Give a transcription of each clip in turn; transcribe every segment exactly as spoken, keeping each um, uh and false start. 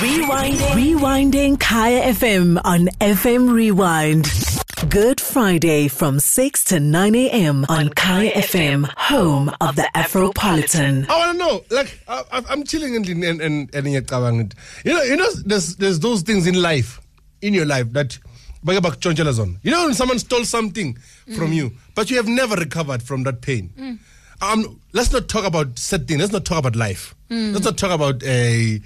Rewinding. Rewinding Kaya F M on F M Rewind. Good Friday from six to nine a.m. on Kaya F M, home of the Afropolitan. I want to know, like, I, I'm chilling in and and and you know, you know, there's there's those things in life, in your life that, you know, when someone stole something mm. from you, but you have never recovered from that pain. Mm. Um, let's not talk about sad things. Let's not talk about life. Mm. Let's not talk about a.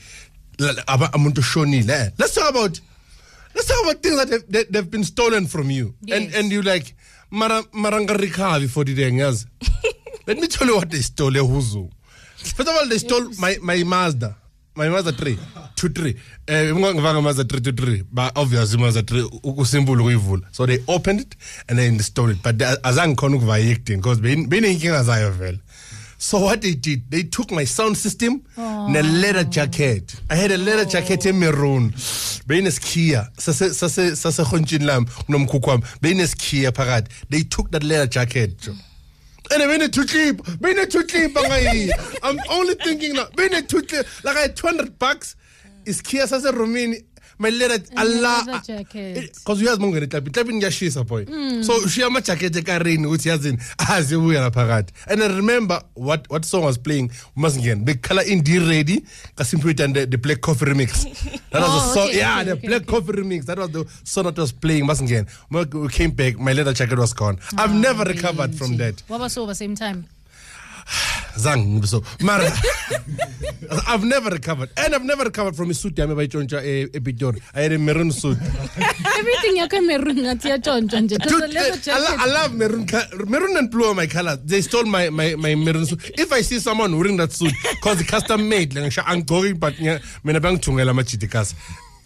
Let's talk about. Let's talk about things that have, that have been stolen from you. Yes. And and you like, maranga recover for the years. Let me tell you what they stole. Huzu. First of all, they stole yes. my, my Mazda. My Mazda three. two three. Uh, Mazda three two three. But obviously, Mazda three. So they opened it and then they stole it. But as I'm going to because being as I have. So what they did, they took my sound system oh. and a leather jacket. I had a leather oh. jacket in maroon. Beines Kia. Sase sase sase khonchin lam nom kukwam. Beines Kia parad. They took that leather jacket. And I went to sleep. Been to sleep. I'm only thinking now. Been to sleep. Like I had two hundred bucks. Is Kia sase Romani. My leather, Allah, because we have money. Clapping your shoes, boy. So she had my jacket, a rain, which has in as you were a parade. And I remember what what song was playing. Must again the color in D ready. Kasimpuit and the, the Black Coffee remix. That was oh, the song. Okay, yeah, okay, the okay, Black okay. Coffee remix. That was the song that was playing. Must again. We came back. My leather jacket was gone. Oh, I've never really recovered from that. What was over same time? Zang so Mara. I've never recovered, and I've never recovered from a suit. I'm about to a epitor. I had a maroon suit. Everything you can maroon at your tongue. I love maroon, maroon and blue are my colors. They stole my, my, my maroon suit. If I see someone wearing that suit, cause it's custom made, like I'm going, but me na bang tungela machitikas.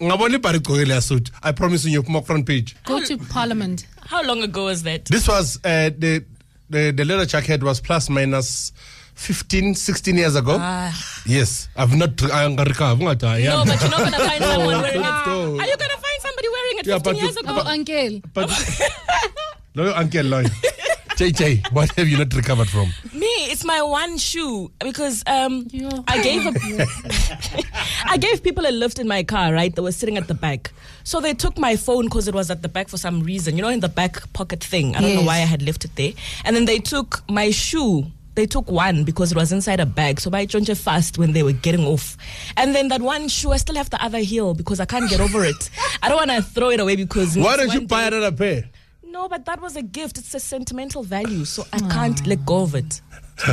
I promise you, your front page. Go to Parliament. How long ago was that? This was uh, the. The, the leather jacket was plus minus fifteen, sixteen years ago. Ah. Yes. I've not. I'm going to recover. No, but you're not going to find someone wearing it. Are you going to find somebody wearing it fifteen yeah, years ago? Oh, uncle. But, no, uncle, no. J J, what have you not recovered from? Me, it's my one shoe because um, yeah. I gave a, I gave people a lift in my car, right? They were sitting at the back. So they took my phone because it was at the back for some reason, you know, in the back pocket thing. I don't yes. know why I had left it there. And then they took my shoe. They took one because it was inside a bag. So I changed fast when they were getting off. And then that one shoe, I still have the other heel because I can't get over it. I don't want to throw it away because... Why don't you buy another pair? No, but that was a gift. It's a sentimental value, so I can't let go of it.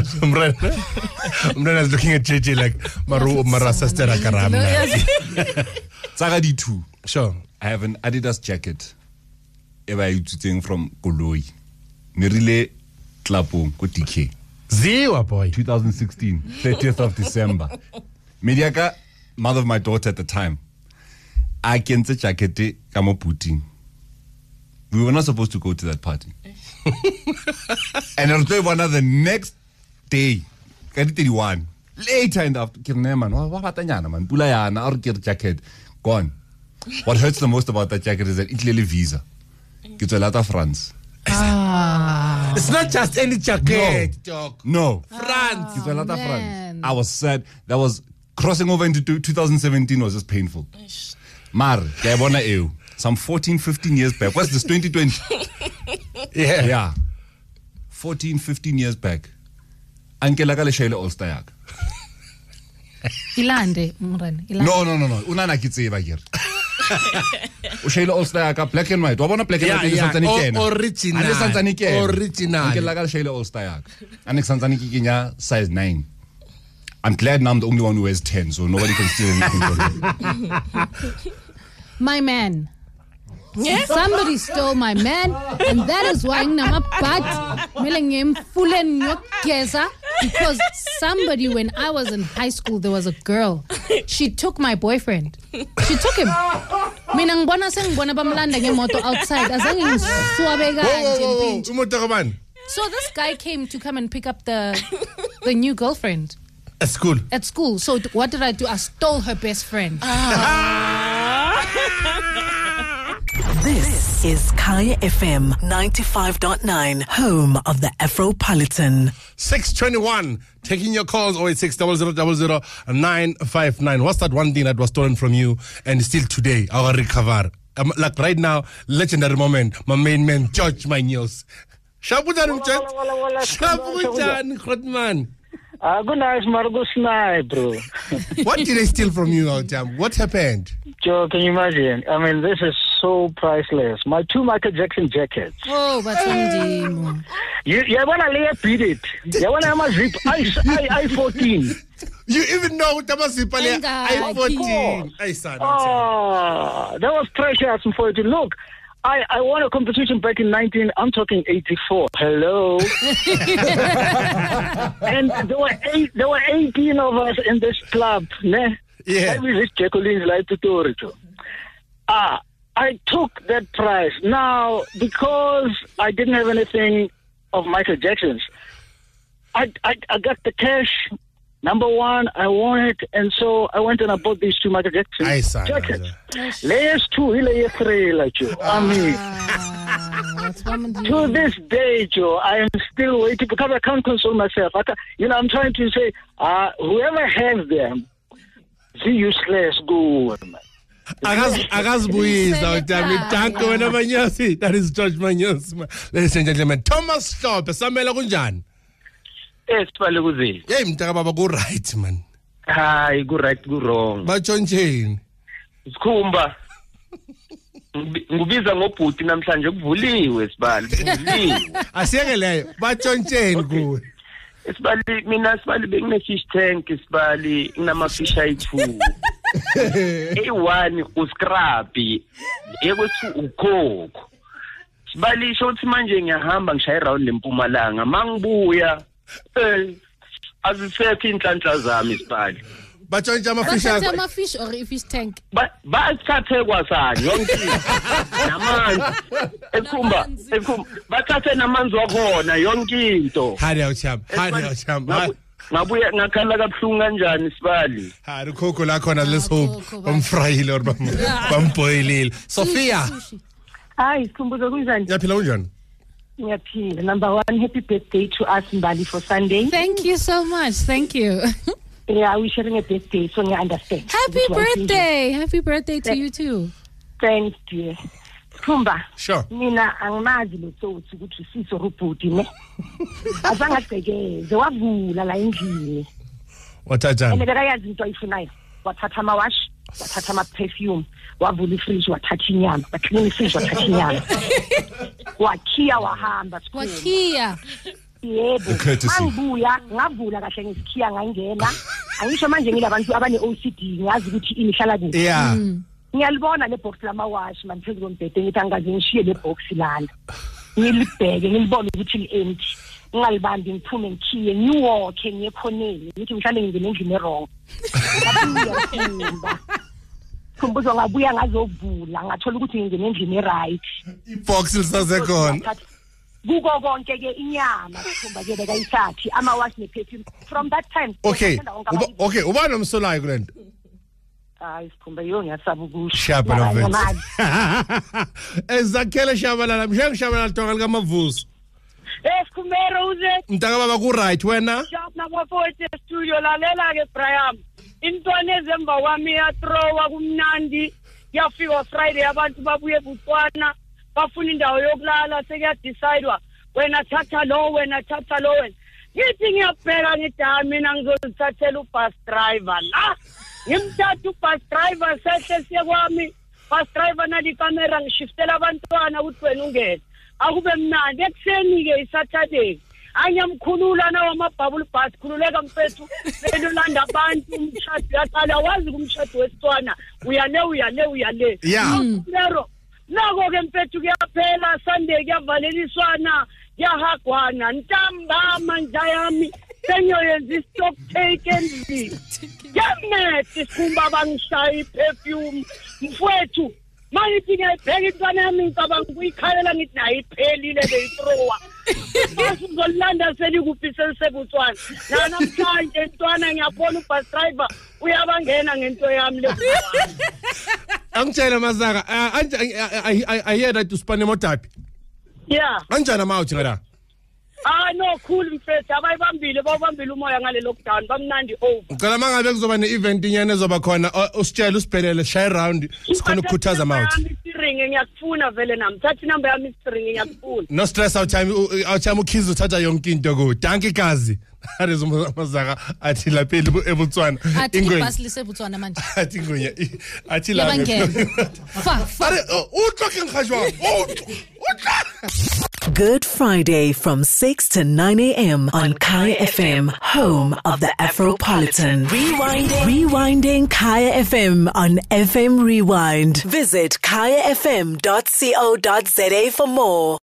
Umrana is looking at J J like Maru Mara sister Karamna. Sagadi two. Sure. I have an Adidas jacket. Ever using from Koloi. Merile Tlapo Kotike. Zero boy. twenty sixteen, thirtieth of December. Mediaka, mother of my daughter at the time. I can say jacket kamo Putin. We were not supposed to go to that party. And I was doing one of the next day, thirty-one, later in the afternoon, man, what happened, man? Pulayana, or get jacket, gone. What hurts the most about that jacket is that it's really Visa. It's a lot of France. Ah. It's not just any jacket. No. no. France. It's a lot of France. I was sad. That was crossing over into twenty seventeen was just painful. Mar, Gabona EU. Some fourteen, fifteen years back. What's this, twenty twenty? Yeah. Yeah. fourteen, fifteen years back. Anke laka le shele All-Star yak. Ilande, Murren. No, no, no, no. Unana kitseba here. O shele All-Star yak, black and white. Wa bona black and white yeah, le santsane kena. Original. Ane santsane kena. Original. Anke laka le shele All-Star yak. Ane santsane ki kenya size nine. I'm glad now I'm the only one who wears ten, so nobody can steal anything from me. My man. Yeah? Somebody stole my man, and that is why I'm but because somebody, when I was in high school, there was a girl. She took my boyfriend. She took him. outside. So this guy came to come and pick up the the new girlfriend. At school? At school. So what did I do? I stole her best friend. This is Kaya F M ninety-five point nine, home of the Afropolitan. six twenty-one, taking your calls, oh eight six, zero zero zero zero, nine five nine. What's that one thing that was stolen from you and still today, our recover? Um, like right now, legendary moment, my main man, George Manyos. Shabujan, Shabujan, Khrotman. Ah, good night, Margus night, bro. What did they steal from you, Altam? What happened? Joe, can you imagine? I mean, this is so priceless. My two Michael Jackson jackets. Oh, but some You, you want to lay beat it? You want to have a zip? I, I, I fourteen. You even know what was zip? I fourteen. I saw Oh, that was precious for you to look. I, I won a competition back in nineteen, I'm talking eighty-four. Hello. And there were eight, there were eighteen of us in this club. Ne? Yeah. Every rich Jacqueline's like tutorial. Ah, I took that prize. Now, because I didn't have anything of Michael Jackson's, I, I, I got the cash. Number one, I won it, and so I went and I bought these two Michael Jackson I saw jackets. Layers two, layers three, like you. I mean, what's wrong with to you? this day, Joe, I am still waiting because I can't console myself. I can't, you know, I'm trying to say, uh, whoever has them, see useless good, man. Akazibuyisa uDami Danko wena Manyosi. That is George Manyos. Ladies and gentlemen, Thomas Stop, samela kunjani? Eh sibale kuzini. Hey mntaka baba ku right man. Hayi ku right ku wrong. Batshontsheni. Sikhumba. Ngubiza ngobhuti namhlanje kuvuliwe sibali. Kuvuliwe. Asiyeke leyo. Batshontsheni kuwe. Sibali mina sibali bekune fish tank sibali nginama fish ayi two. A one uscrappy. Ekwethu ukhokho. Sibali shothi manje ngiyahamba ngishaya around leMpumalanga mangibuya eh azisekho inhlanhla zami sibali. Batshontsha amafish Bathatha akho. ama-fish or i-fish tank? Ba bathathe kwasani yonke namanzi ekhumba ekhumba bathathe namanzi wakhona yonke into. Hadi awuchama. Hadi awuchama. Ngabuya ngakhala kabuhlungu kanjani sibali. Hadi khokho la khona let's hope bamfryile or bamboilile. Sophia. Hi, Sikhumbuzo kunjani? Yaphila kunjani? Ngiyaphila. Number one, happy birthday to us Mbali for Sunday. Thank you so much. Thank you. Yeah, we're sharing a birthday, so I understand. Happy birthday. Happy birthday to you too. Thanks, dear. Kumba. Sure. Mina angimazi lo sothi ukuthi siso rubhuti ne. Azange agcekeze wavula la endlini. Wathatha. Ene bekayazi into ayifunayo. Wathatha ama wash, wathatha ama perfume, wavula ifridge wathatha inyama, waclean ifridge wathatha inyama. Wakhiya wahamba sikhulu. Wakhiya. Yebo. Mangibuya ngavula kahle ngesikhiya ngangena. Angisho manje ngilabantu abane O C D ngazi ukuthi inihlala kuphi. Yeah. Ngiyalibona le box lama wash man phezu kombhede ngithi angaze ngishiye le box lana. Ngilibheke ngilibone ukuthi li-empty. Ngingalibambi ngiphume ngikhiye ngiwalke ngiyekhoneni ngithi mhlawumbe ngingene endlini errong. Kumbuzo ngabuya ngazovula ngathola ukuthi ngingene endlini eright. Ibox lisasekhona. Kuko konke ke inyama sikhumba ke bekayisathi ama wash ne perfume from that time. Okay. Uba, okay, uba nomsolayo kulento. Hayi sikhumba yo ngiyasaba ukusho. Shabalala. Ezakhele shabalala, mhlengi shabalala tonga lika Mavuso. Eh sikhumero uze. Mntaka baba ku right wena? Shop number forty studio lalela ke Brian. Intwana ezemba kwami yathrowa kumnandi. Yafika Friday abantu babuye eButswana. Bafuna indawo yokulala sekuyadicidwa wena thatha lo wena thatha lo wena ngithi ngiyabheka ngidami mina ngizozithathela ubus driver la ngimthatha ubus driver sehle siye kwami bus driver nali camera ngishiftela abantwana ukuthi wena ungene akube mnandi ekuseni ke isaturday anyamkhulula nawo amabhabule bus khululeka mfethu selulanda abantu umshado yaqala wazi kumshado wesitswana uyale uyale uyale lero nako ke mfethu kuyaphela Sunday kuyavaleliswana yahagwana ntambama njayami senyoyenza stock take endlini yamethi sikhumba bangishaya perfume mfethu mayithi ngiyibheka intwana yami ngicabanga ukuyikhalela ngithi nayi iphelile beyithrowa bazolanda selikuphi selisebutswana na namhlanje intwana ngiyabona ubus driver uyabangena ngento yami le Angitshela Mazaka, uh, I, I, I hear that you spend more time. Yeah. Anjani amawuthi ngala? Ah no, cool mfethu abayibambile bawubambile umoya ngale lockdown bamnandi over. Ngicela mangabe kuzoba ne-event inyane ezoba khona usitshela usibhelele shy round sikhona ukukhuthaza amawuthi. Ringe ngiyakufuna vele nami. Thatha inamba yami isiringe ngiyakufuna. No stress out time out time ukhiza uthatha yonke into go. Danke kazi. Arizo Mazaka athi lapha eBotswana. Athi ibhasilise eBotswana manje. Athi ngonya athi la. Fa fa. Are utlhoke ngajwa. Good Friday from six to nine a.m. on Kaya F M, home of the Afropolitan. Rewinding. Rewinding Kaya F M on F M Rewind. Visit kaya f m dot co dot za for more.